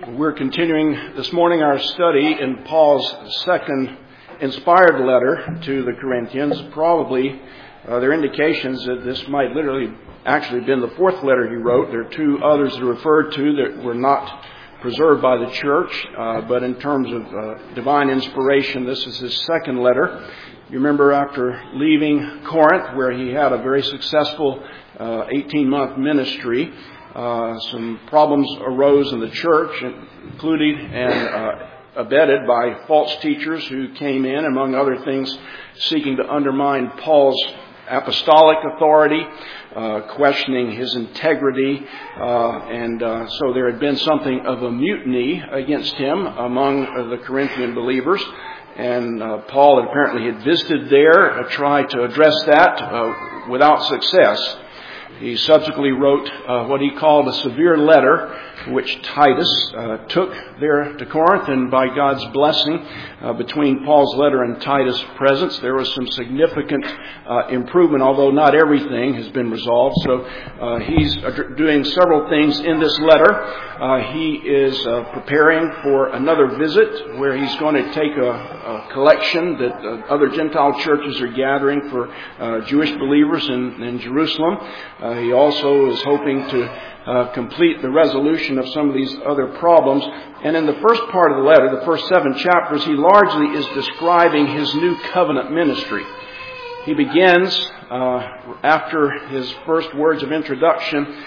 We're continuing this morning our study in Paul's second inspired letter to the Corinthians. Probably there are indications that this might literally actually have been the fourth letter he wrote. There are two others that are referred to that were not preserved by the church, but in terms of divine inspiration, this is his second letter. You remember after leaving Corinth, where he had a very successful 18-month ministry, some problems arose in the church, including and abetted by false teachers who came in, among other things, seeking to undermine Paul's apostolic authority, questioning his integrity, and so there had been something of a mutiny against him among the Corinthian believers. And Paul apparently had visited there, tried to address that without success. He subsequently wrote what he called a severe letter, which Titus took there to Corinth, and by God's blessing, between Paul's letter and Titus' presence, there was some significant improvement, although not everything has been resolved. So he's doing several things in this letter. He is preparing for another visit where he's going to take a collection that other Gentile churches are gathering for Jewish believers in Jerusalem. He also is hoping to complete the resolution of some of these other problems. And in the first part of the letter, the first 7 chapters, he largely is describing his new covenant ministry. He begins, after his first words of introduction,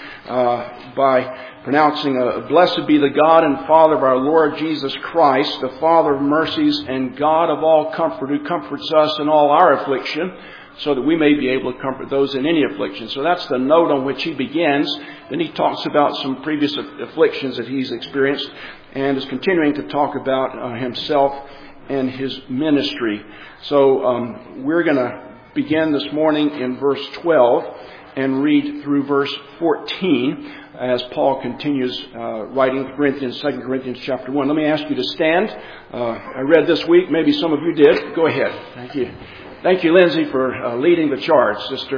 by pronouncing, "Blessed be the God and Father of our Lord Jesus Christ, the Father of mercies and God of all comfort, who comforts us in all our affliction, so that we may be able to comfort those in any affliction." So that's the note on which he begins. Then he talks about some previous afflictions that he's experienced and is continuing to talk about himself and his ministry. So we're going to begin this morning in verse 12 and read through verse 14 as Paul continues writing Corinthians, 2 Corinthians chapter 1. Let me ask you to stand. I read this week, maybe some of you did. Go ahead. Thank you. Thank you, Lindsay, for leading the charge, sister.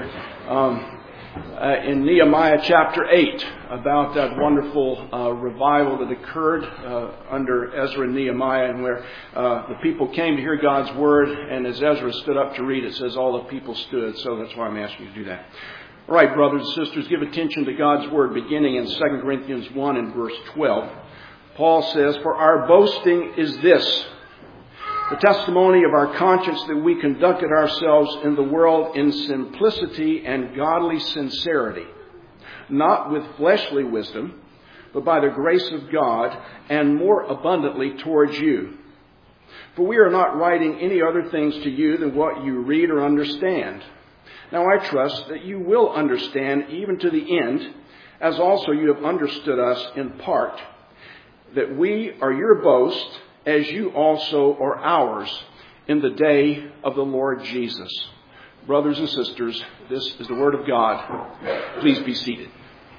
In Nehemiah chapter 8, about that wonderful revival that occurred under Ezra and Nehemiah, and where the people came to hear God's word, and as Ezra stood up to read, it says all the people stood. So that's why I'm asking you to do that. All right, brothers and sisters, give attention to God's word, beginning in 2 Corinthians 1 and verse 12. Paul says, "For our boasting is this, the testimony of our conscience, that we conducted ourselves in the world in simplicity and godly sincerity, not with fleshly wisdom, but by the grace of God, and more abundantly towards you. For we are not writing any other things to you than what you read or understand. Now I trust that you will understand even to the end, as also you have understood us in part, that we are your boast, as you also are ours in the day of the Lord Jesus." Brothers and sisters, this is the word of God. Please be seated.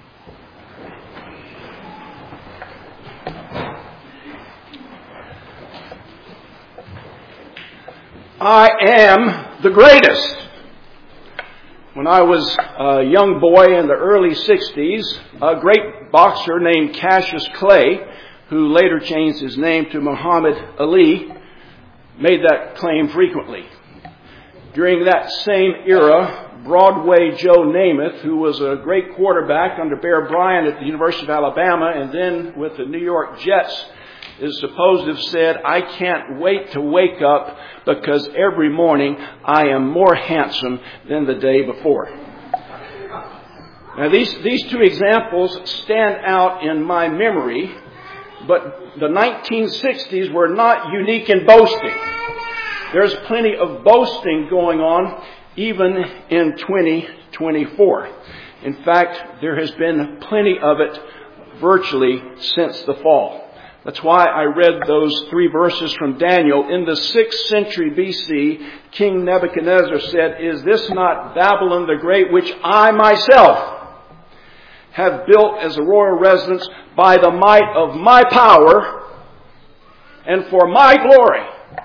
I am the greatest. When I was a young boy in the early 60s, a great boxer named Cassius Clay, who later changed his name to Muhammad Ali, made that claim frequently. During that same era, Broadway Joe Namath, who was a great quarterback under Bear Bryant at the University of Alabama and then with the New York Jets, is supposed to have said, "I can't wait to wake up because every morning I am more handsome than the day before." Now these two examples stand out in my memory. But the 1960s were not unique in boasting. There's plenty of boasting going on even in 2024. In fact, there has been plenty of it virtually since the fall. That's why I read those 3 verses from Daniel. In the 6th century BC, King Nebuchadnezzar said, "Is this not Babylon the Great, which I myself have built as a royal residence by the might of my power and for my glory?"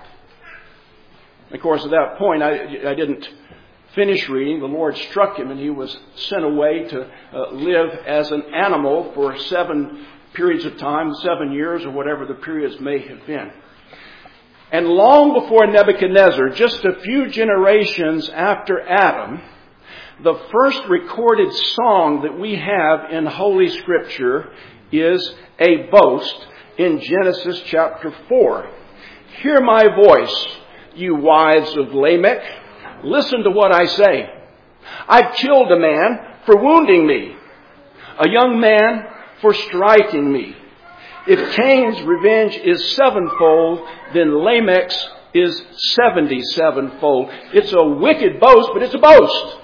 Of course, at that point, I didn't finish reading. The Lord struck him and he was sent away to live as an animal for 7 periods of time, 7 years or whatever the periods may have been. And long before Nebuchadnezzar, just a few generations after Adam, the first recorded song that we have in Holy Scripture is a boast in Genesis chapter 4. Hear my voice, you wives of Lamech. Listen to what I say. I've killed a man for wounding me, a young man for striking me. If Cain's revenge is sevenfold, then Lamech's is 77-fold. It's a wicked boast, but it's a boast.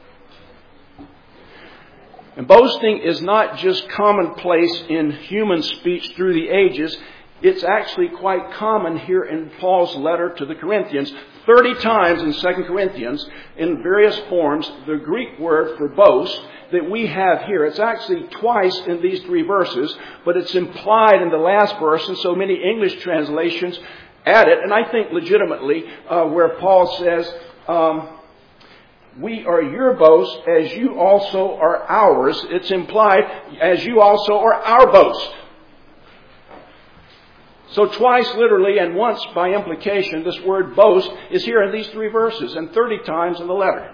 And boasting is not just commonplace in human speech through the ages. It's actually quite common here in Paul's letter to the Corinthians. 30 times in 2 Corinthians, in various forms, the Greek word for boast that we have here. It's actually twice in these 3 verses, but it's implied in the last verse, and so many English translations add it. And I think legitimately, where Paul says, we are your boast as you also are ours. It's implied as you also are our boast. So twice literally and once by implication, this word boast is here in these 3 verses and 30 times in the letter.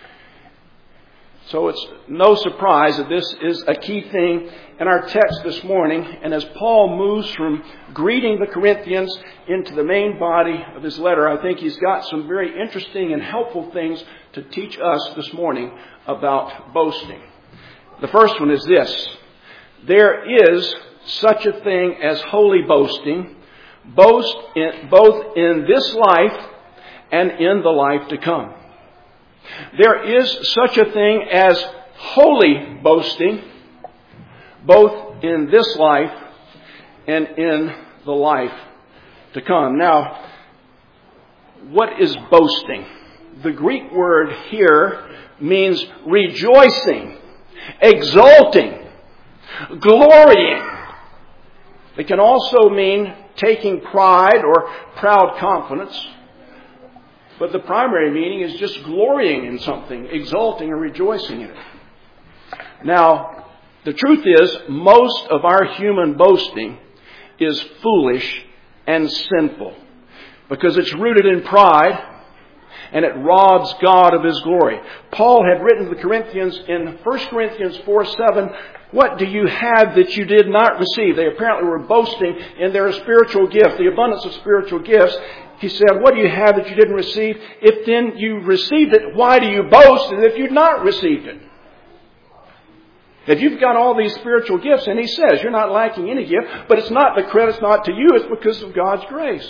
So it's no surprise that this is a key thing in our text this morning. And as Paul moves from greeting the Corinthians into the main body of his letter, I think he's got some very interesting and helpful things to teach us this morning about boasting. The first one is this. There is such a thing as holy boasting, both in this life and in the life to come. There is such a thing as holy boasting, both in this life and in the life to come. Now, what is boasting? The Greek word here means rejoicing, exulting, glorying. It can also mean taking pride or proud confidence. But the primary meaning is just glorying in something, exulting or rejoicing in it. Now, the truth is, most of our human boasting is foolish and sinful because it's rooted in pride and it robs God of His glory. Paul had written to the Corinthians in 1 Corinthians 4:7, what do you have that you did not receive? They apparently were boasting in their spiritual gift, the abundance of spiritual gifts. He said, what do you have that you didn't receive? If then you received it, why do you boast as if you'd not received it? If you've got all these spiritual gifts, and he says you're not lacking any gift, but it's not, the credit's not to you, it's because of God's grace.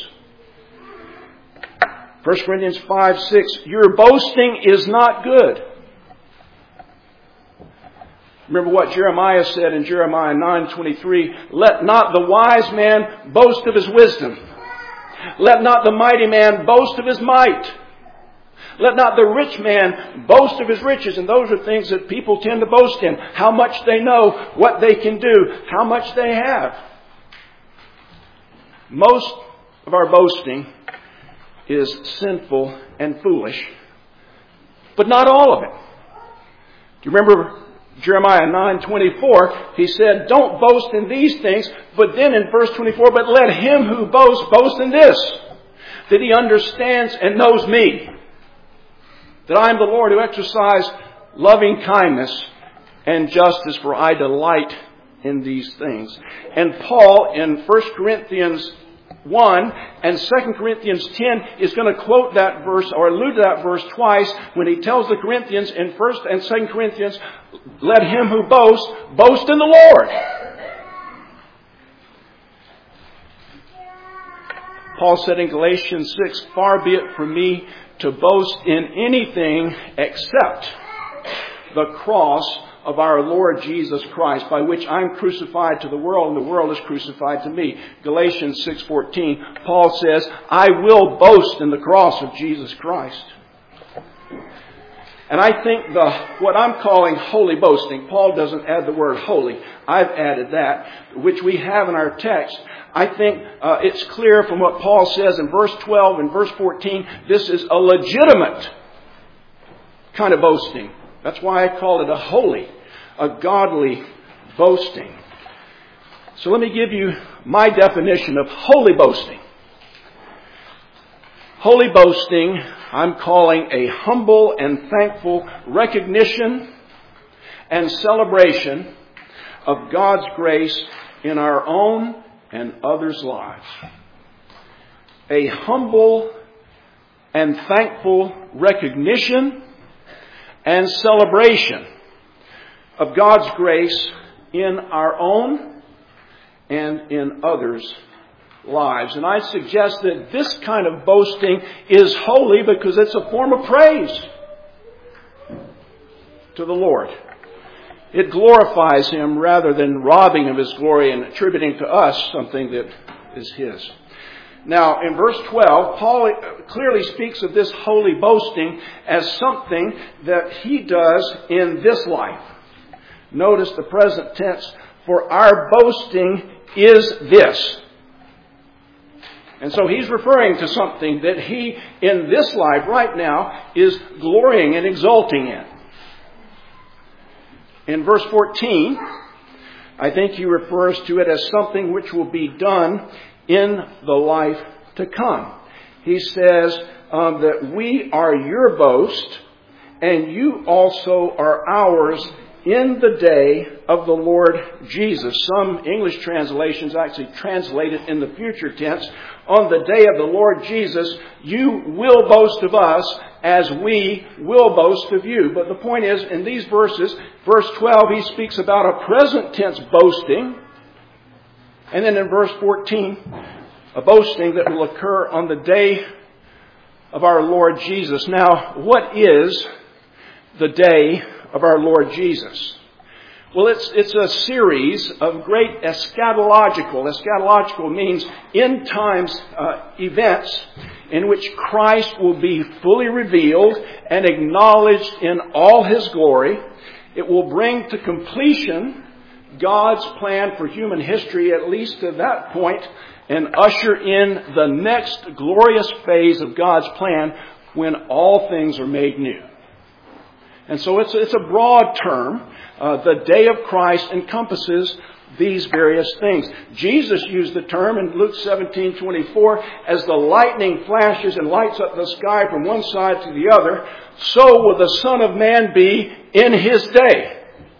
1 Corinthians 5:6, your boasting is not good. Remember what Jeremiah said in Jeremiah 9:23, let not the wise man boast of his wisdom. Let not the mighty man boast of his might. Let not the rich man boast of his riches. And those are things that people tend to boast in. How much they know, what they can do, how much they have. Most of our boasting is sinful and foolish. But not all of it. Do you remember Jeremiah 9:24, he said, don't boast in these things. But then in verse 24, but let him who boasts, boast in this, that he understands and knows me, that I am the Lord who exercise loving kindness and justice, for I delight in these things. And Paul in 1 Corinthians 1 and 2 Corinthians 10 is going to quote that verse or allude to that verse twice when he tells the Corinthians in 1 and 2 Corinthians, let him who boasts, boast in the Lord. Paul said in Galatians 6, far be it from me to boast in anything except the cross of our Lord Jesus Christ, by which I'm crucified to the world and the world is crucified to me. Galatians 6:14, Paul says, I will boast in the cross of Jesus Christ. And I think what I'm calling holy boasting, Paul doesn't add the word holy. I've added that, which we have in our text. I think it's clear from what Paul says in verse 12 and verse 14, this is a legitimate kind of boasting. That's why I call it a holy, a godly boasting. So let me give you my definition of holy boasting. Holy boasting, I'm calling a humble and thankful recognition and celebration of God's grace in our own and others' lives. A humble and thankful recognition and celebration of God's grace in our own and in others' lives. And I suggest that this kind of boasting is holy because it's a form of praise to the Lord. It glorifies Him rather than robbing of His glory and attributing to us something that is His. Now, in verse 12, Paul clearly speaks of this holy boasting as something that he does in this life. Notice the present tense, for our boasting is this. And so he's referring to something that he, in this life right now, is glorying and exulting in. In verse 14, I think he refers to it as something which will be done in the life to come. He says that we are your boast, and you also are ours in the day of the Lord Jesus. Some English translations actually translate it in the future tense. On the day of the Lord Jesus, you will boast of us as we will boast of you. But the point is, in these verses, verse 12, he speaks about a present tense boasting. And then in verse 14, a boasting that will occur on the day of our Lord Jesus. Now, what is the day of our Lord Jesus? Well, it's a series of great eschatological. Eschatological means end times events in which Christ will be fully revealed and acknowledged in all His glory. It will bring to completion God's plan for human history, at least to that point, and usher in the next glorious phase of God's plan when all things are made new. And so it's a broad term. The day of Christ encompasses these various things. Jesus used the term in Luke 17:24, as the lightning flashes and lights up the sky from one side to the other, so will the Son of Man be in His day.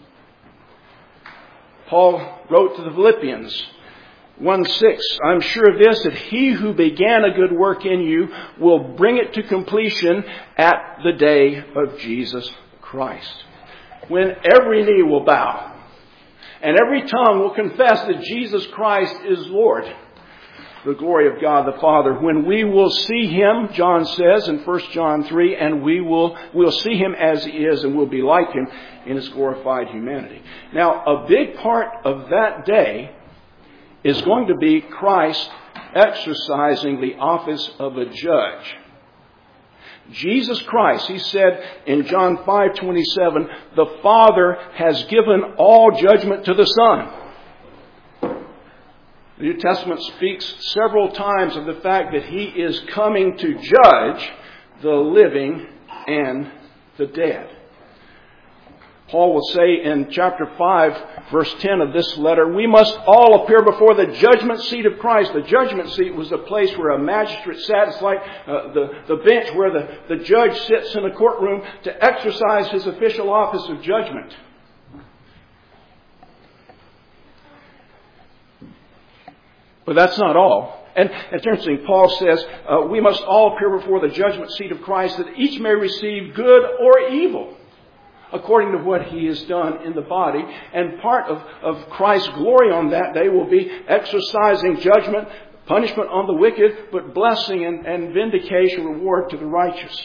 Paul wrote to the Philippians 1:6, I'm sure of this, that He who began a good work in you will bring it to completion at the day of Jesus Christ, when every knee will bow and every tongue will confess that Jesus Christ is Lord. The glory of God the Father, when we will see Him, John says in 1 John 3, and we'll see Him as He is and we'll be like Him in His glorified humanity. Now, a big part of that day is going to be Christ exercising the office of a judge. Jesus Christ, He said in John 5:27, the Father has given all judgment to the Son. The New Testament speaks several times of the fact that He is coming to judge the living and the dead. Paul will say in chapter 5, verse 10 of this letter, we must all appear before the judgment seat of Christ. The judgment seat was the place where a magistrate sat. It's like the bench where the judge sits in a courtroom to exercise his official office of judgment. But that's not all. And it's interesting, Paul says, we must all appear before the judgment seat of Christ, that each may receive good or evil according to what He has done in the body. And part of Christ's glory on that day will be exercising judgment, punishment on the wicked, but blessing and vindication, reward to the righteous.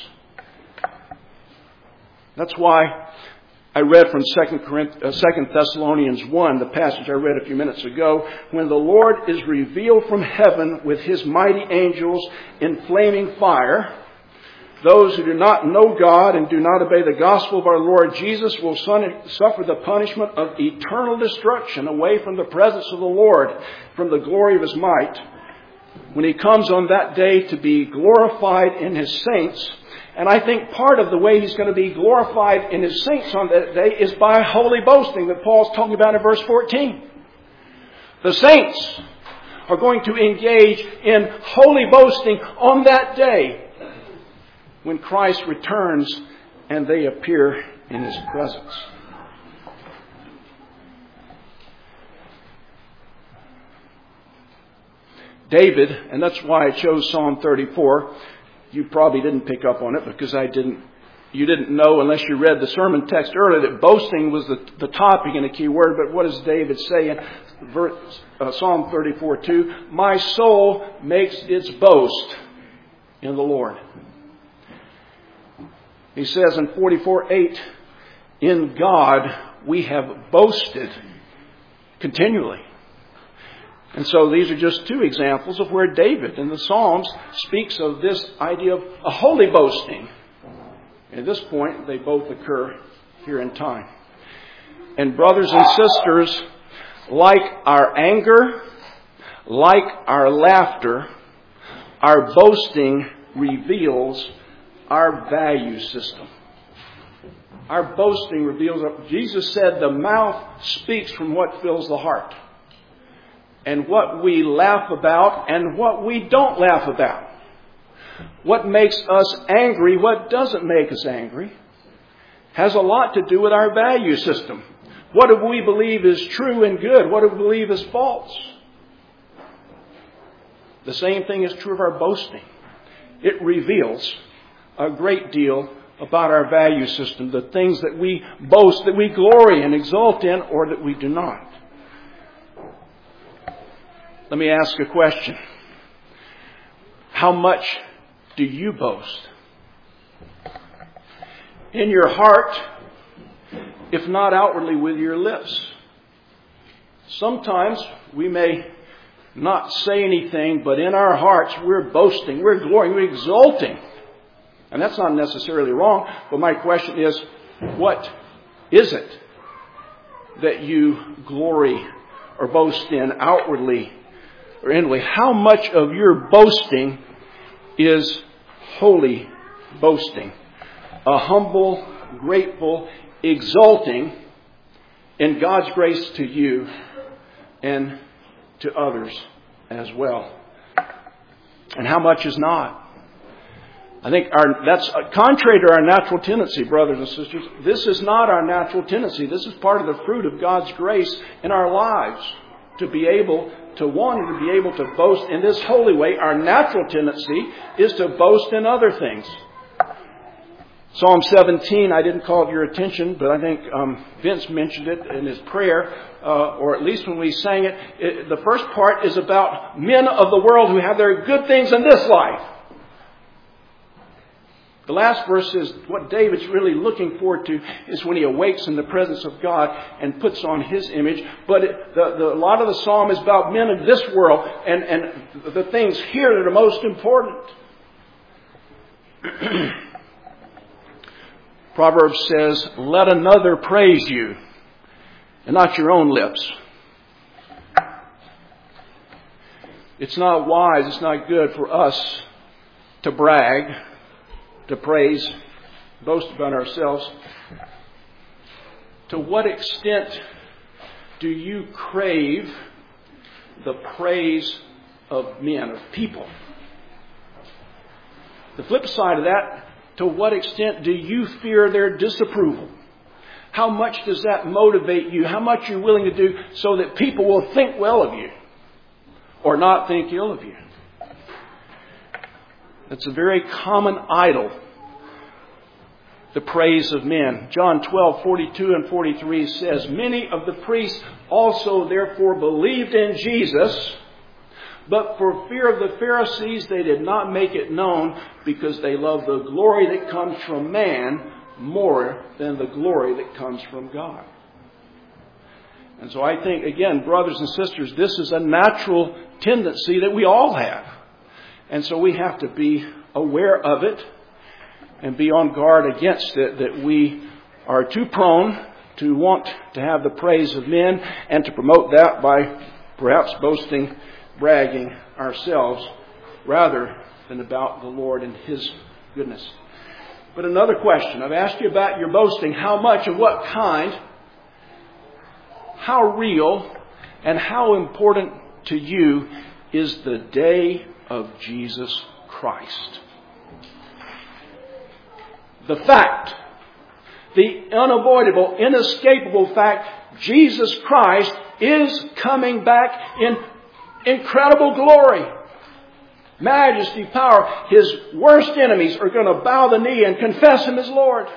That's why I read from 2 Thessalonians 1, the passage I read a few minutes ago, when the Lord is revealed from heaven with His mighty angels in flaming fire. Those who do not know God and do not obey the gospel of our Lord Jesus will suffer the punishment of eternal destruction away from the presence of the Lord, from the glory of His might, when He comes on that day to be glorified in His saints. And I think part of the way He's going to be glorified in His saints on that day is by holy boasting that Paul's talking about in verse 14. The saints are going to engage in holy boasting on that day when Christ returns and they appear in His presence. David, and that's why I chose Psalm 34. You probably didn't pick up on it because you didn't know unless you read the sermon text earlier that boasting was the topic and a key word. But what does David say in Psalm 34:2? My soul makes its boast in the Lord. He says in 44:8, in God we have boasted continually. And so these are just two examples of where David in the Psalms speaks of this idea of a holy boasting. At this point, they both occur here in time. And brothers and sisters, like our anger, like our laughter, our boasting reveals our value system. Our boasting reveals, Jesus said, the mouth speaks from what fills the heart. And what we laugh about and what we don't laugh about. What makes us angry, what doesn't make us angry, has a lot to do with our value system. What do we believe is true and good? What do we believe is false? The same thing is true of our boasting. It reveals a great deal about our value system, the things that we boast, that we glory and exalt in, or that we do not. Let me ask a question. How much do you boast? In your heart, if not outwardly with your lips. Sometimes we may not say anything, but in our hearts we're boasting, we're glorying, we're exulting. And that's not necessarily wrong, but my question is, what is it that you glory or boast in outwardly or inwardly? How much of your boasting is holy boasting? A humble, grateful, exulting in God's grace to you and to others as well. And how much is not? I think that's contrary to our natural tendency, brothers and sisters. This is not our natural tendency. This is part of the fruit of God's grace in our lives. To be able to want and to be able to boast in this holy way. Our natural tendency is to boast in other things. Psalm 17, I didn't call it your attention, but I think Vince mentioned it in his prayer, or at least when we sang it. The first part is about men of the world who have their good things in this life. The last verse is what David's really looking forward to is when he awakes in the presence of God and puts on His image. But a lot of the psalm is about men of this world and the things here that are most important. Proverbs says, let another praise you and not your own lips. It's not wise, it's not good for us to brag, to praise, boast about ourselves. To what extent do you crave the praise of men, of people? The flip side of that, to what extent do you fear their disapproval? How much does that motivate you? How much are you willing to do so that people will think well of you or not think ill of you? It's a very common idol, the praise of men. John 12:42 and 43 says, many of the priests also therefore believed in Jesus, but for fear of the Pharisees they did not make it known, because they loved the glory that comes from man more than the glory that comes from God. And so I think, again, brothers and sisters, this is a natural tendency that we all have. And so we have to be aware of it and be on guard against it, that we are too prone to want to have the praise of men and to promote that by perhaps boasting, bragging ourselves rather than about the Lord and His goodness. But another question. I've asked you about your boasting. How much and what kind? How real And how important to you is the day of Jesus Christ? The fact, the unavoidable, inescapable fact, Jesus Christ is coming back in incredible glory, majesty, power. His worst enemies are going to bow the knee and confess Him as Lord.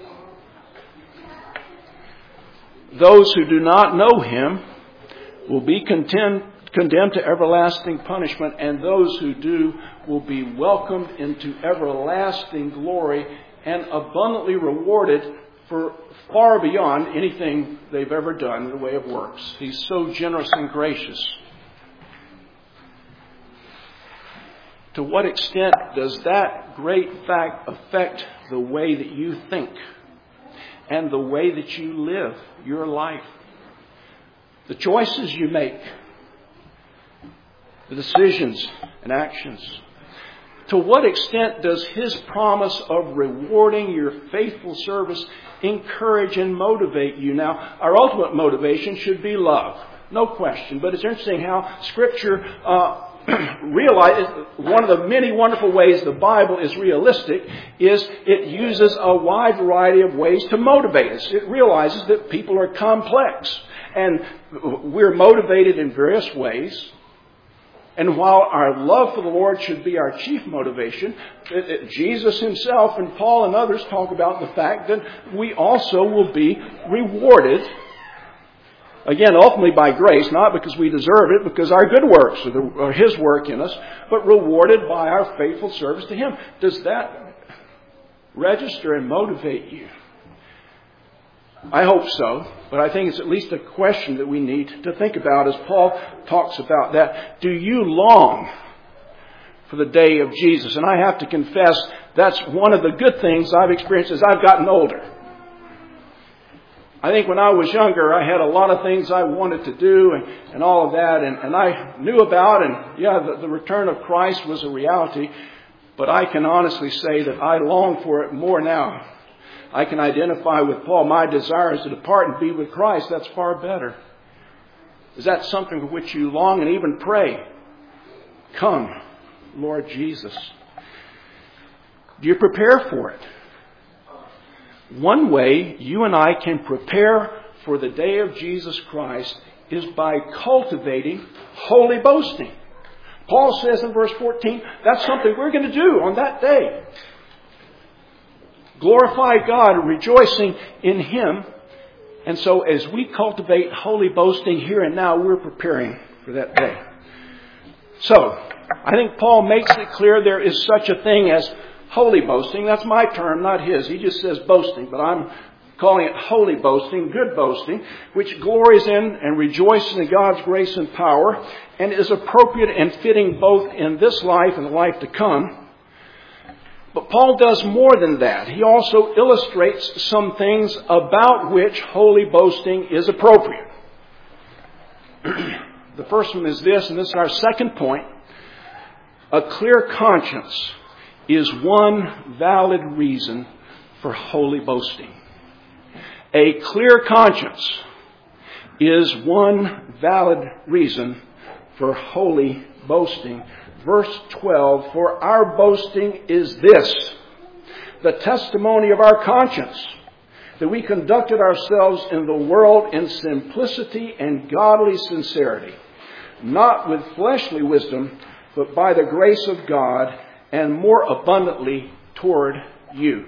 Those who do not know Him will be condemned to everlasting punishment, and those who do will be welcomed into everlasting glory and abundantly rewarded for far beyond anything they've ever done in the way of works. He's so generous and gracious. To what extent does that great fact affect the way that you think and the way that you live your life? The choices you make, the decisions and actions. To what extent does His promise of rewarding your faithful service encourage and motivate you? Now, our ultimate motivation should be love, no question. But it's interesting how Scripture realizes one of the many wonderful ways the Bible is realistic is it uses a wide variety of ways to motivate us. It realizes that people are complex and we're motivated in various ways. And while our love for the Lord should be our chief motivation, Jesus Himself and Paul and others talk about the fact that we also will be rewarded, again, ultimately by grace, not because we deserve it, because our good works are His work in us, but rewarded by our faithful service to Him. Does that register and motivate you? I hope so, but I think it's at least a question that we need to think about as Paul talks about that. Do you long for the day of Jesus? And I have to confess, that's one of the good things I've experienced as I've gotten older. I think when I was younger, I had a lot of things I wanted to do and all of that, and I knew about, and the return of Christ was a reality, but I can honestly say that I long for it more now. I can identify with Paul. My desire is to depart and be with Christ. That's far better. Is that something for which you long and even pray? Come, Lord Jesus. Do you prepare for it? One way you and I can prepare for the day of Jesus Christ is by cultivating holy boasting. Paul says in verse 14, that's something we're going to do on that day. Glorify God, rejoicing in Him. And so as we cultivate holy boasting here and now, we're preparing for that day. So, I think Paul makes it clear there is such a thing as holy boasting. That's my term, not his. He just says boasting, but I'm calling it holy boasting, good boasting, which glories in and rejoices in God's grace and power, and is appropriate and fitting both in this life and the life to come. But Paul does more than that. He also illustrates some things about which holy boasting is appropriate. The first one is this, and this is our second point. A clear conscience is one valid reason for holy boasting. A clear conscience is one valid reason for holy boasting. Verse 12, for our boasting is this, the testimony of our conscience, that we conducted ourselves in the world in simplicity and godly sincerity, not with fleshly wisdom, but by the grace of God, and more abundantly toward you.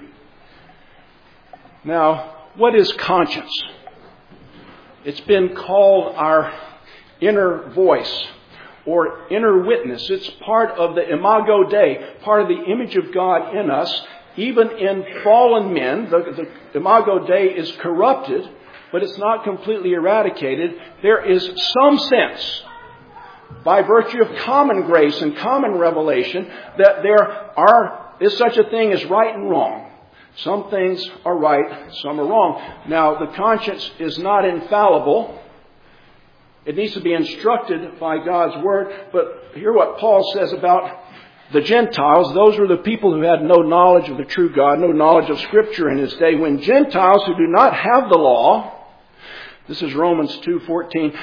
Now, what is conscience? It's been called our inner voice or inner witness. It's part of the imago Dei, part of the image of God in us. Even in fallen men, the imago Dei is corrupted, but it's not completely eradicated. There is some sense, by virtue of common grace and common revelation, that there is such a thing as right and wrong. Some things are right, some are wrong. Now, the conscience is not infallible. It needs to be instructed by God's Word. But hear what Paul says about the Gentiles. Those were the people who had no knowledge of the true God, no knowledge of Scripture in his day. When Gentiles who do not have the law, this is Romans 2:14,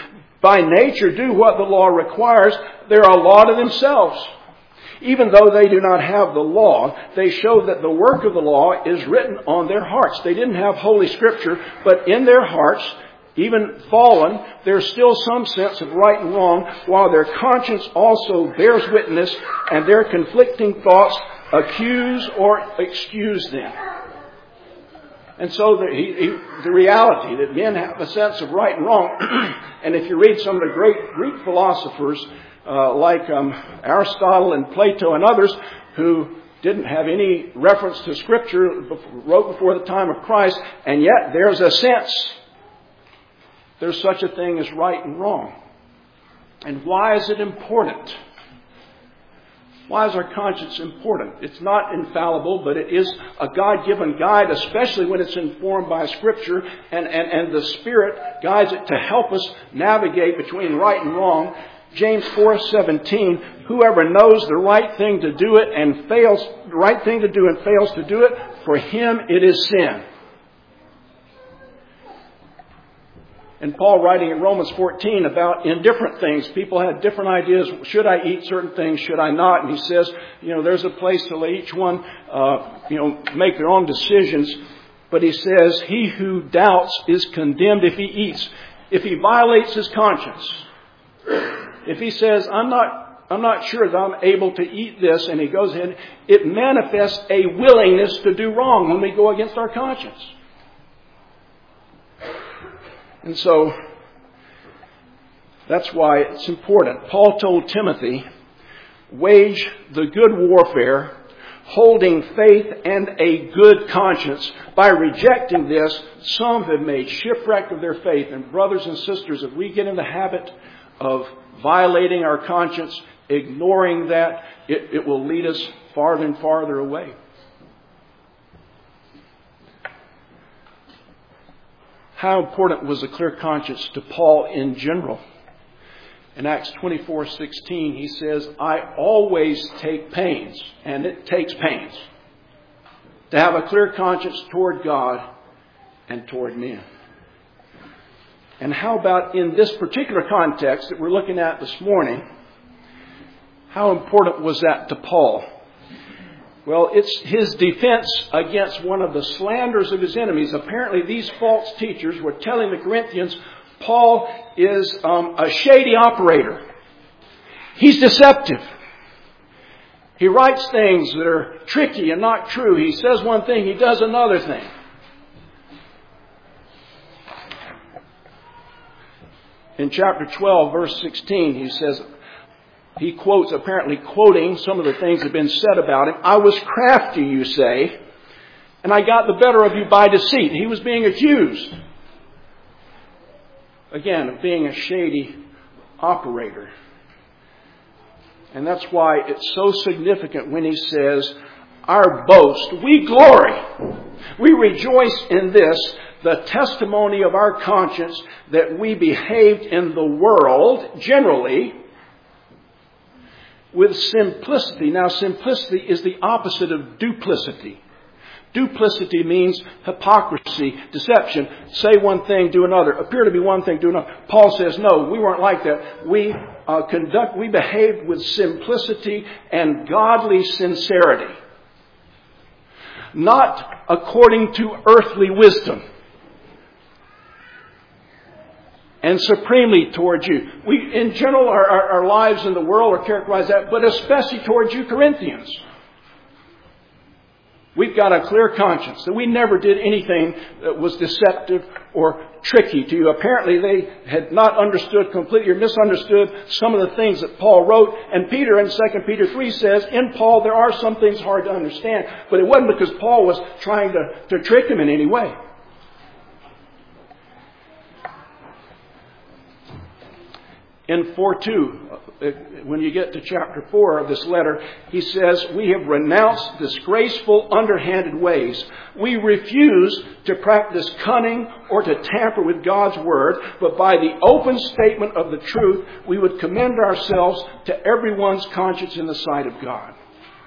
by nature do what the law requires, they're a law to themselves. Even though they do not have the law, they show that the work of the law is written on their hearts. They didn't have Holy Scripture, but in their hearts, even fallen, there's still some sense of right and wrong, while their conscience also bears witness, and their conflicting thoughts accuse or excuse them. And so the reality that men have a sense of right and wrong, and if you read some of the great Greek philosophers like Aristotle and Plato and others who didn't have any reference to Scripture, wrote before the time of Christ, and yet there's a sense. There's such a thing as right and wrong. And why is it important? Why is our conscience important? It's not infallible, but it is a God-given guide, especially when it's informed by Scripture, and the Spirit guides it to help us navigate between right and wrong. James 4:17, whoever knows the right thing to do it and fails to do it, for him it is sin. And Paul writing in Romans 14 about indifferent things. People had different ideas. Should I eat certain things? Should I not? And he says, there's a place to let each one, make their own decisions. But he says, he who doubts is condemned if he eats. If he violates his conscience. If he says, I'm not sure that I'm able to eat this, and he goes ahead, it manifests a willingness to do wrong when we go against our conscience. And so, that's why it's important. Paul told Timothy, wage the good warfare, holding faith and a good conscience. By rejecting this, some have made shipwreck of their faith. And brothers and sisters, if we get in the habit of violating our conscience, ignoring that, it will lead us farther and farther away. How important was a clear conscience to Paul in general? In Acts 24:16, he says, I always take pains, and it takes pains, to have a clear conscience toward God and toward men. And how about in this particular context that we're looking at this morning, how important was that to Paul? Well, it's his defense against one of the slanders of his enemies. Apparently, these false teachers were telling the Corinthians, Paul is a shady operator. He's deceptive. He writes things that are tricky and not true. He says one thing, he does another thing. In chapter 12, verse 16, he says, he quotes, apparently quoting some of the things that have been said about him. I was crafty, you say, and I got the better of you by deceit. He was being accused, again, of being a shady operator. And that's why it's so significant when he says, our boast, we glory. We rejoice in this, the testimony of our conscience, that we behaved in the world, generally, with simplicity. Now, simplicity is the opposite of duplicity. Duplicity means hypocrisy, deception. Say one thing, do another. Appear to be one thing, do another. Paul says, no, we weren't like that. We behaved with simplicity and godly sincerity. Not according to earthly wisdom. And supremely towards you. We, in general, our lives in the world are characterized that, but especially towards you Corinthians. We've got a clear conscience that we never did anything that was deceptive or tricky to you. Apparently they had not understood completely or misunderstood some of the things that Paul wrote. And Peter in 2 Peter 3 says, in Paul there are some things hard to understand. But it wasn't because Paul was trying to trick him in any way. In 4:2, when you get to chapter 4 of this letter, he says, we have renounced disgraceful, underhanded ways. We refuse to practice cunning or to tamper with God's word, but by the open statement of the truth, we would commend ourselves to everyone's conscience in the sight of God.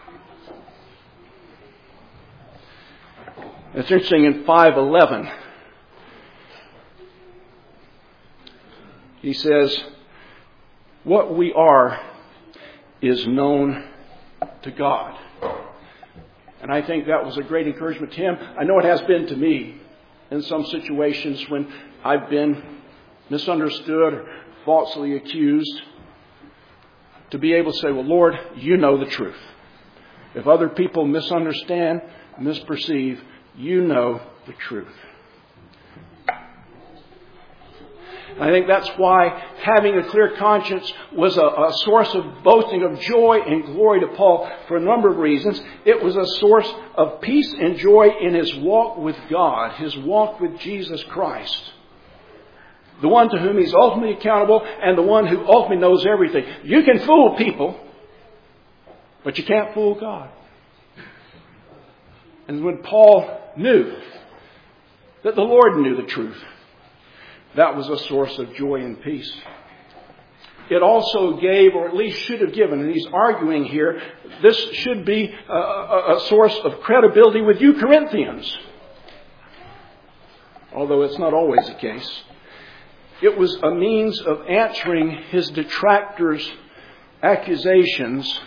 It's interesting in 5:11. He says, what we are is known to God. And I think that was a great encouragement to him. I know it has been to me in some situations when I've been misunderstood or falsely accused, to be able to say, well, Lord, you know the truth. If other people misunderstand, misperceive, you know the truth. I think that's why having a clear conscience was a source of boasting, of joy and glory to Paul for a number of reasons. It was a source of peace and joy in his walk with God, his walk with Jesus Christ, the one to whom he's ultimately accountable and the one who ultimately knows everything. You can fool people, but you can't fool God. And when Paul knew that the Lord knew the truth, that was a source of joy and peace. It also gave, or at least should have given, and he's arguing here, this should be a source of credibility with you Corinthians. Although it's not always the case. It was a means of answering his detractors' accusations.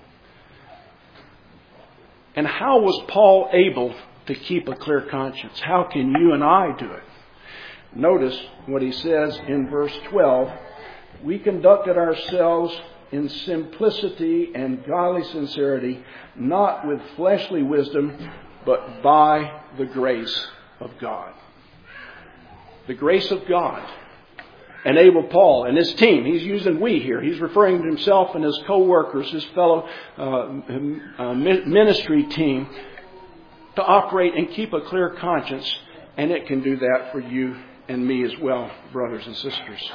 And how was Paul able to keep a clear conscience? How can you and I do it? Notice what he says in verse 12. We conducted ourselves in simplicity and godly sincerity, not with fleshly wisdom, but by the grace of God. The grace of God enabled Paul and his team. He's using we here. He's referring to himself and his co-workers, his fellow ministry team, to operate and keep a clear conscience. And it can do that for you and me as well, brothers and sisters.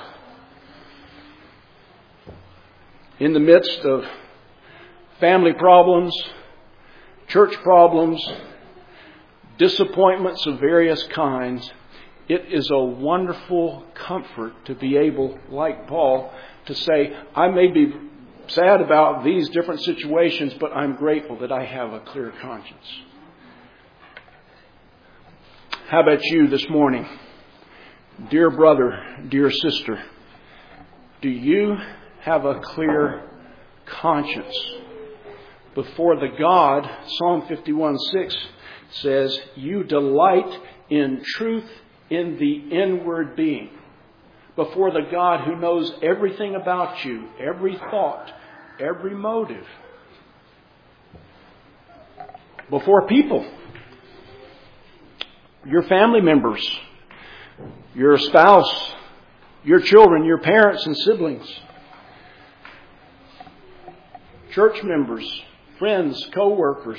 In the midst of family problems, church problems, disappointments of various kinds, it is a wonderful comfort to be able, like Paul, to say, I may be sad about these different situations, but I'm grateful that I have a clear conscience. How about you this morning? Dear brother, dear sister, do you have a clear conscience before the God? Psalm 51:6 says, you delight in truth in the inward being. Before the God who knows everything about you, every thought, every motive. Before people, your family members, your spouse, your children, your parents and siblings, church members, friends, co-workers.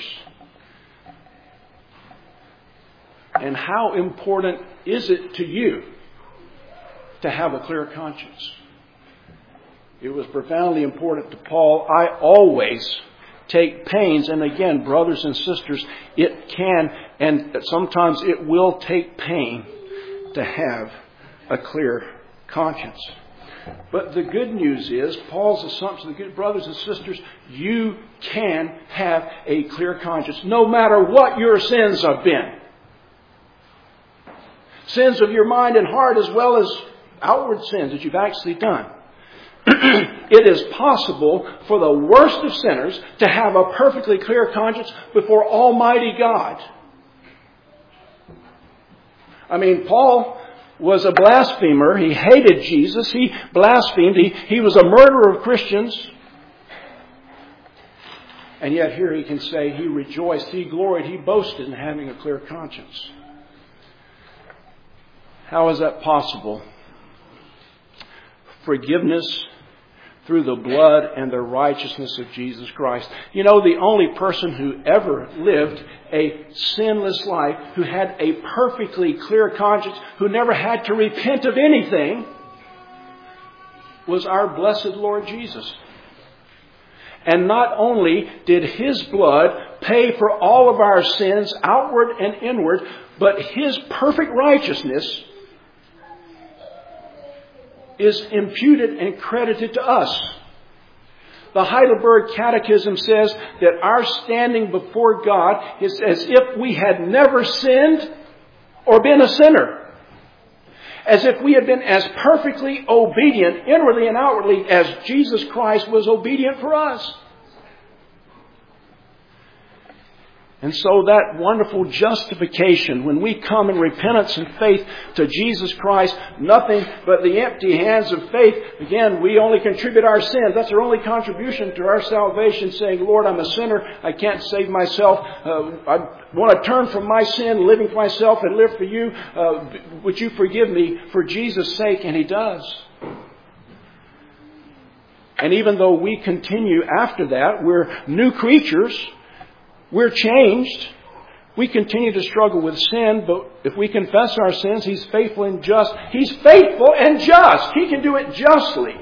And how important is it to you to have a clear conscience? It was profoundly important to Paul. I always take pains, and again, brothers and sisters, it can and sometimes it will take pain to have a clear conscience. But the good news is, Paul's assumption, the good brothers and sisters, you can have a clear conscience, no matter what your sins have been. Sins of your mind and heart as well as outward sins that you've actually done. It is possible for the worst of sinners to have a perfectly clear conscience before Almighty God. I mean, Paul was a blasphemer. He hated Jesus. He blasphemed. He was a murderer of Christians. And yet here he can say he rejoiced, he gloried, he boasted in having a clear conscience. How is that possible? Forgiveness through the blood and the righteousness of Jesus Christ. You know, the only person who ever lived a sinless life, who had a perfectly clear conscience, who never had to repent of anything, was our blessed Lord Jesus. And not only did His blood pay for all of our sins, outward and inward, but His perfect righteousness is imputed and credited to us. The Heidelberg Catechism says that our standing before God is as if we had never sinned or been a sinner. as if we had been as perfectly obedient inwardly and outwardly as Jesus Christ was obedient for us. And so that wonderful justification, when we come in repentance and faith to Jesus Christ, nothing but the empty hands of faith. Again, we only contribute our sins. That's our only contribution to our salvation, saying, Lord, I'm a sinner. I can't save myself. I want to turn from my sin, living for myself, and live for you. Would you forgive me for Jesus' sake? And He does. And even though we continue after that, we're new creatures. We're changed. We continue to struggle with sin, but if we confess our sins, He's faithful and just. He's faithful and just. He can do it justly.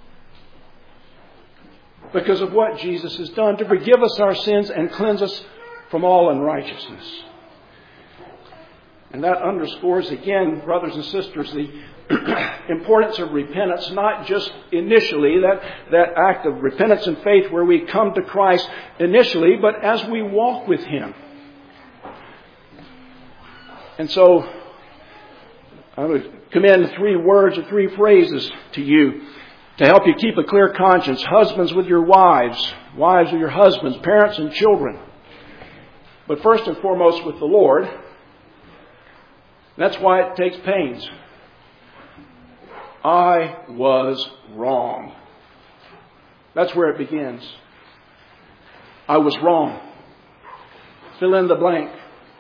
Because of what Jesus has done to forgive us our sins and cleanse us from all unrighteousness. And that underscores again, brothers and sisters, the importance of repentance, not just initially, that act of repentance and faith where we come to Christ initially, but as we walk with Him. And so, I would commend 3 words or 3 phrases to you to help you keep a clear conscience. Husbands with your wives, wives with your husbands, parents and children. But first and foremost with the Lord. That's why it takes pains. I was wrong. That's where it begins. I was wrong. Fill in the blank.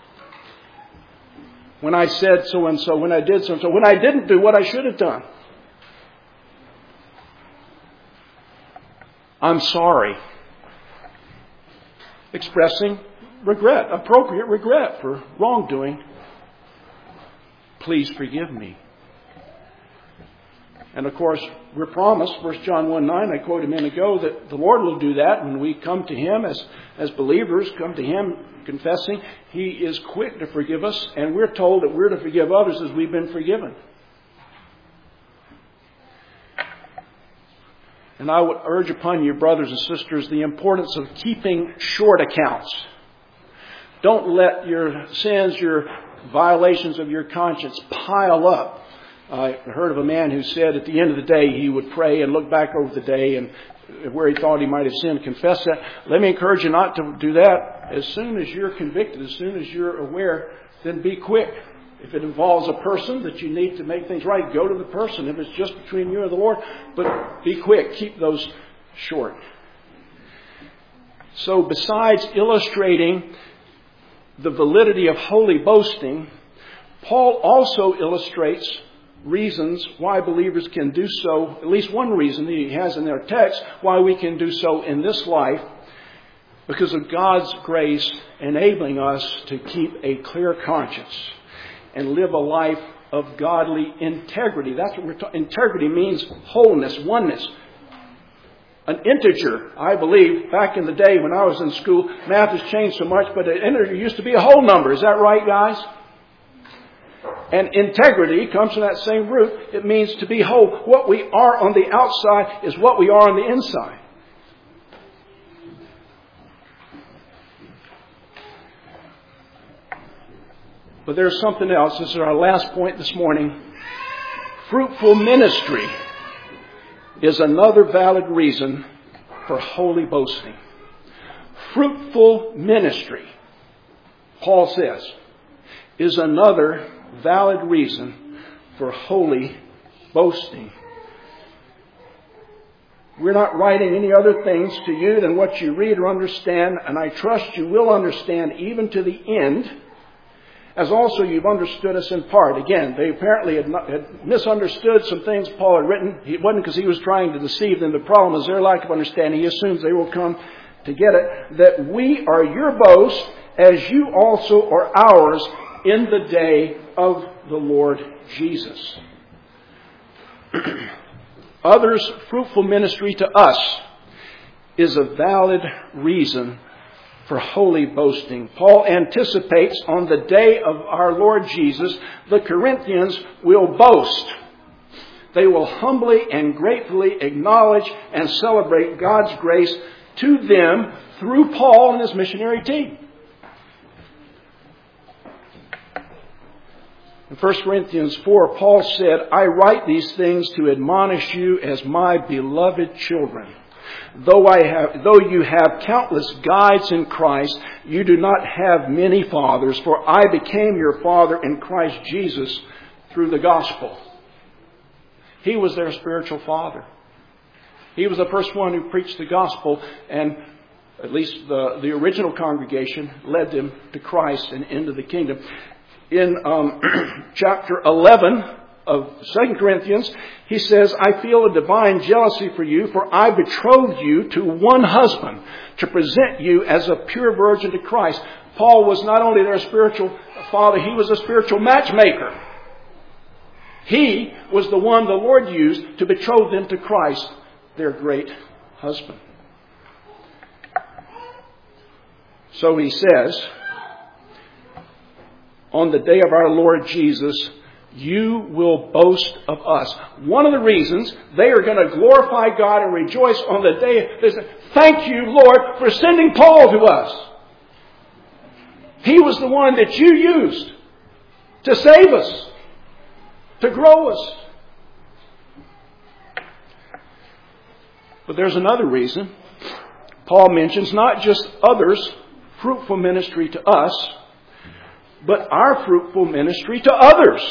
When I said so and so, when I did so and so, when I didn't do what I should have done. I'm sorry. Expressing regret, appropriate regret for wrongdoing. Please forgive me. And of course, we're promised, 1 John 1:9, I quoted a minute ago, that the Lord will do that when we come to Him as believers, come to Him confessing. He is quick to forgive us, and we're told that we're to forgive others as we've been forgiven. And I would urge upon you, brothers and sisters, the importance of keeping short accounts. Don't let your sins, your violations of your conscience pile up. I heard of a man who said at the end of the day he would pray and look back over the day and where he thought he might have sinned, confess that. Let me encourage you not to do that. As soon as you're convicted, as soon as you're aware, then be quick. If it involves a person that you need to make things right, go to the person. If it's just between you and the Lord, but be quick. Keep those short. So besides illustrating the validity of holy boasting, Paul also illustrates reasons why believers can do so. At least one reason that he has in their text why we can do so in this life, because of God's grace enabling us to keep a clear conscience and live a life of godly integrity. That's what we're talking. Integrity means wholeness, oneness. An integer, I believe, back in the day when I was in school, math has changed so much, but an integer used to be a whole number. Is that right, guys? And integrity comes from that same root. It means to be whole. What we are on the outside is what we are on the inside. But there's something else. This is our last point this morning. Fruitful ministry is another valid reason for holy boasting. Fruitful ministry, Paul says, is another valid reason for holy boasting. We're not writing any other things to you than what you read or understand, and I trust you will understand even to the end, as also you've understood us in part. Again, they apparently had misunderstood some things Paul had written. It wasn't because he was trying to deceive them. The problem is their lack of understanding. He assumes they will come to get it. That we are your boast, as you also are ours in the day of the Lord Jesus. Others' fruitful ministry to us is a valid reason for holy boasting. Paul anticipates on the day of our Lord Jesus, the Corinthians will boast. They will humbly and gratefully acknowledge and celebrate God's grace to them through Paul and his missionary team. In 1 Corinthians 4, Paul said, I write these things to admonish you as my beloved children. Though you have countless guides in Christ, you do not have many fathers, for I became your father in Christ Jesus through the gospel. He was their spiritual father. He was the first one who preached the gospel, and at least the original congregation led them to Christ and into the kingdom. In chapter 11 of 2 Corinthians, he says, I feel a divine jealousy for you, for I betrothed you to one husband to present you as a pure virgin to Christ. Paul was not only their spiritual father, he was a spiritual matchmaker. He was the one the Lord used to betroth them to Christ, their great husband. So he says, on the day of our Lord Jesus, you will boast of us. One of the reasons they are going to glorify God and rejoice on the day, they say, thank you, Lord, for sending Paul to us. He was the one that you used to save us, to grow us. But there's another reason. Paul mentions not just others' fruitful ministry to us, but our fruitful ministry to others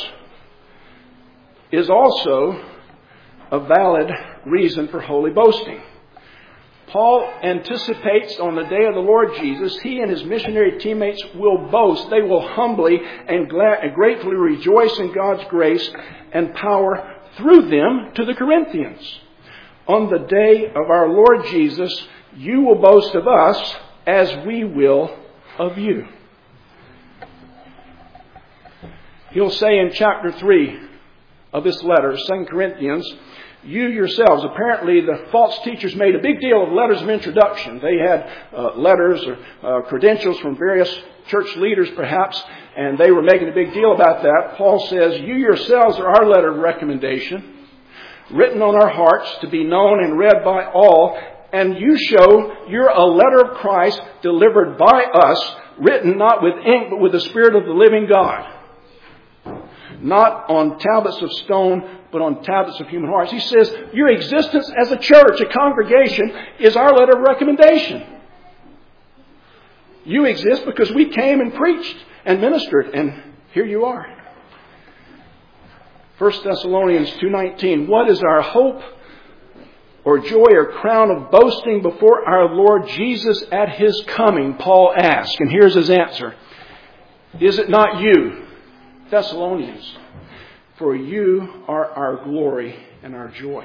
is also a valid reason for holy boasting. Paul anticipates on the day of the Lord Jesus, he and his missionary teammates will boast. They will humbly and gratefully rejoice in God's grace and power through them to the Corinthians. On the day of our Lord Jesus, you will boast of us as we will of you. He'll say in chapter 3 of this letter, 2 Corinthians, you yourselves, apparently the false teachers made a big deal of letters of introduction. They had letters or credentials from various church leaders perhaps, and they were making a big deal about that. Paul says, you yourselves are our letter of recommendation, written on our hearts to be known and read by all, and you show you're a letter of Christ delivered by us, written not with ink but with the Spirit of the living God. Not on tablets of stone, but on tablets of human hearts. He says, your existence as a church, a congregation, is our letter of recommendation. You exist because we came and preached and ministered, and here you are. 1 Thessalonians 2:19, what is our hope or joy or crown of boasting before our Lord Jesus at His coming? Paul asked, and here's his answer. Is it not you, Thessalonians? For you are our glory and our joy.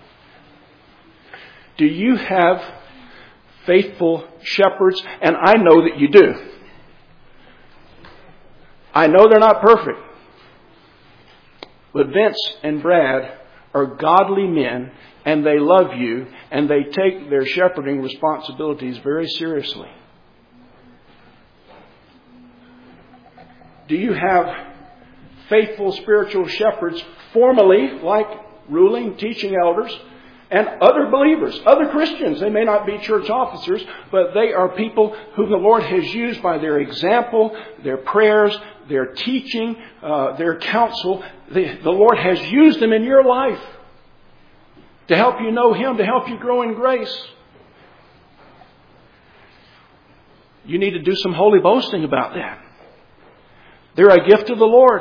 Do you have faithful shepherds? And I know that you do. I know they're not perfect. But Vince and Brad are godly men, and they love you, and they take their shepherding responsibilities very seriously. Do you have faithful spiritual shepherds formally, like ruling, teaching elders, and other believers, other Christians? They may not be church officers, but they are people whom the Lord has used by their example, their prayers, their teaching, their counsel. The Lord has used them in your life to help you know Him, to help you grow in grace. You need to do some holy boasting about that. They're a gift of the Lord.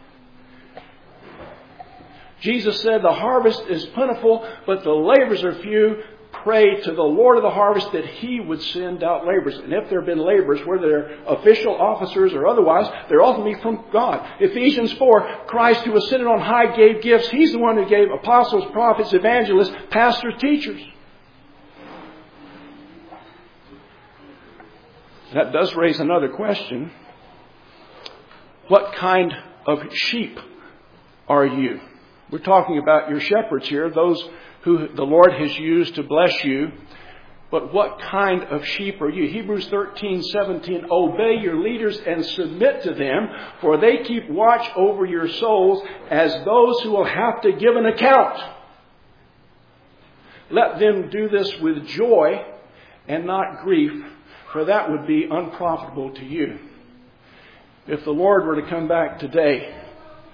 Jesus said the harvest is plentiful, but the laborers are few. Pray to the Lord of the harvest that He would send out laborers. And if there have been laborers, whether they're official officers or otherwise, they're ultimately from God. Ephesians 4, Christ who ascended on high gave gifts. He's the one who gave apostles, prophets, evangelists, pastors, teachers. That does raise another question. What kind of sheep are you? We're talking about your shepherds here, those who the Lord has used to bless you. But what kind of sheep are you? Hebrews 13:17, obey your leaders and submit to them, for they keep watch over your souls as those who will have to give an account. Let them do this with joy and not grief, for that would be unprofitable to you. If the Lord were to come back today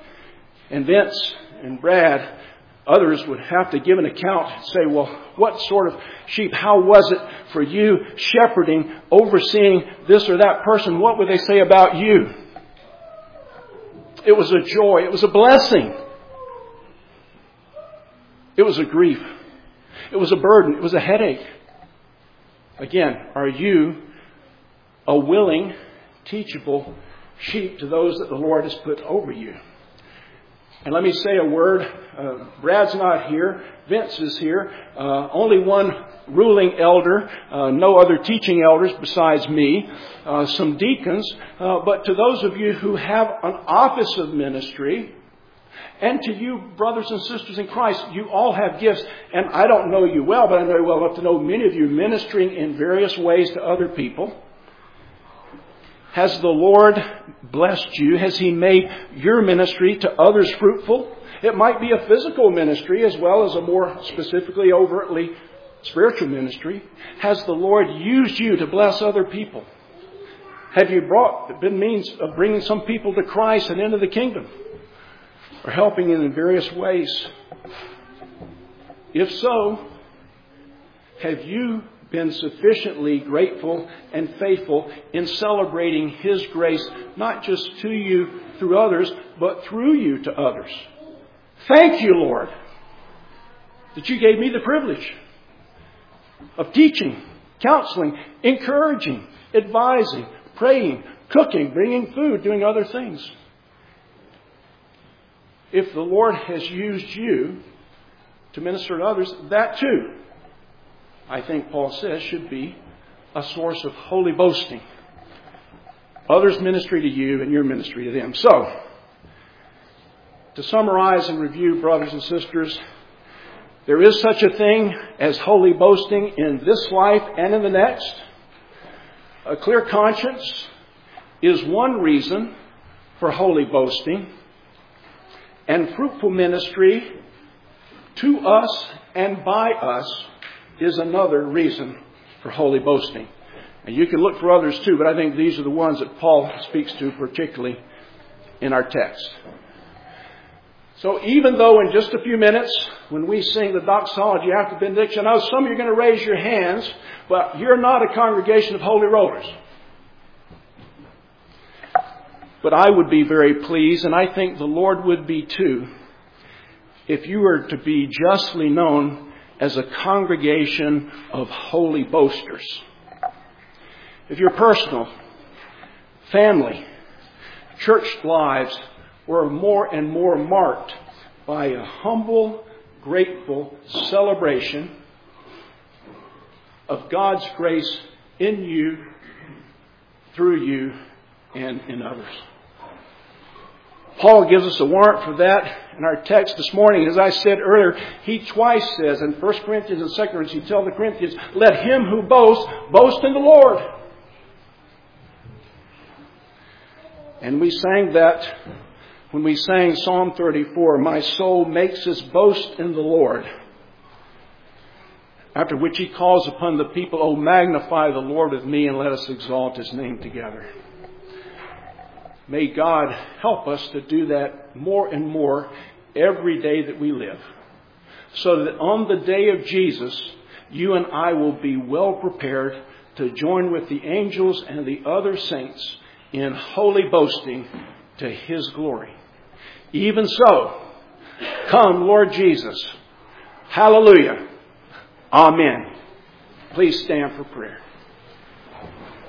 And Vince and Brad, others would have to give an account and say, well, what sort of sheep? How was it for you shepherding, overseeing this or that person? What would they say about you? It was a joy. It was a blessing. It was a grief. It was a burden. It was a headache. Again, are you a willing, teachable sheep to those that the Lord has put over you? And let me say a word. Brad's not here. Vince is here. Only one ruling elder. No other teaching elders besides me. Some deacons. But to those of you who have an office of ministry, and to you, brothers and sisters in Christ, you all have gifts. And I don't know you well, but I know you well enough to know many of you ministering in various ways to other people. Has the Lord blessed you? Has He made your ministry to others fruitful? It might be a physical ministry as well as a more specifically, overtly spiritual ministry. Has the Lord used you to bless other people? Have you been means of bringing some people to Christ and into the kingdom? Or helping in various ways? If so, have you been sufficiently grateful and faithful in celebrating His grace, not just to you through others, but through you to others? Thank you, Lord, that you gave me the privilege of teaching, counseling, encouraging, advising, praying, cooking, bringing food, doing other things. If the Lord has used you to minister to others, that too, I think Paul says, should be a source of holy boasting. Others' ministry to you and your ministry to them. So, to summarize and review, brothers and sisters, there is such a thing as holy boasting in this life and in the next. A clear conscience is one reason for holy boasting. And fruitful ministry to us and by us is another reason for holy boasting. And you can look for others too, but I think these are the ones that Paul speaks to particularly in our text. So even though in just a few minutes, when we sing the doxology after benediction, I know some of you are going to raise your hands, but you're not a congregation of holy rollers. But I would be very pleased, and I think the Lord would be too, if you were to be justly known as a congregation of holy boasters. If your personal, family, church lives were more and more marked by a humble, grateful celebration of God's grace in you, through you, and in others. Paul gives us a warrant for that in our text this morning. As I said earlier, he twice says in 1 Corinthians and 2 Corinthians, he tells the Corinthians, let him who boasts, boast in the Lord. And we sang that when we sang Psalm 34, my soul makes its boast in the Lord. After which he calls upon the people, oh, magnify the Lord with me and let us exalt His name together. May God help us to do that more and more every day that we live. So that on the day of Jesus, you and I will be well prepared to join with the angels and the other saints in holy boasting to His glory. Even so, come Lord Jesus. Hallelujah. Amen. Please stand for prayer.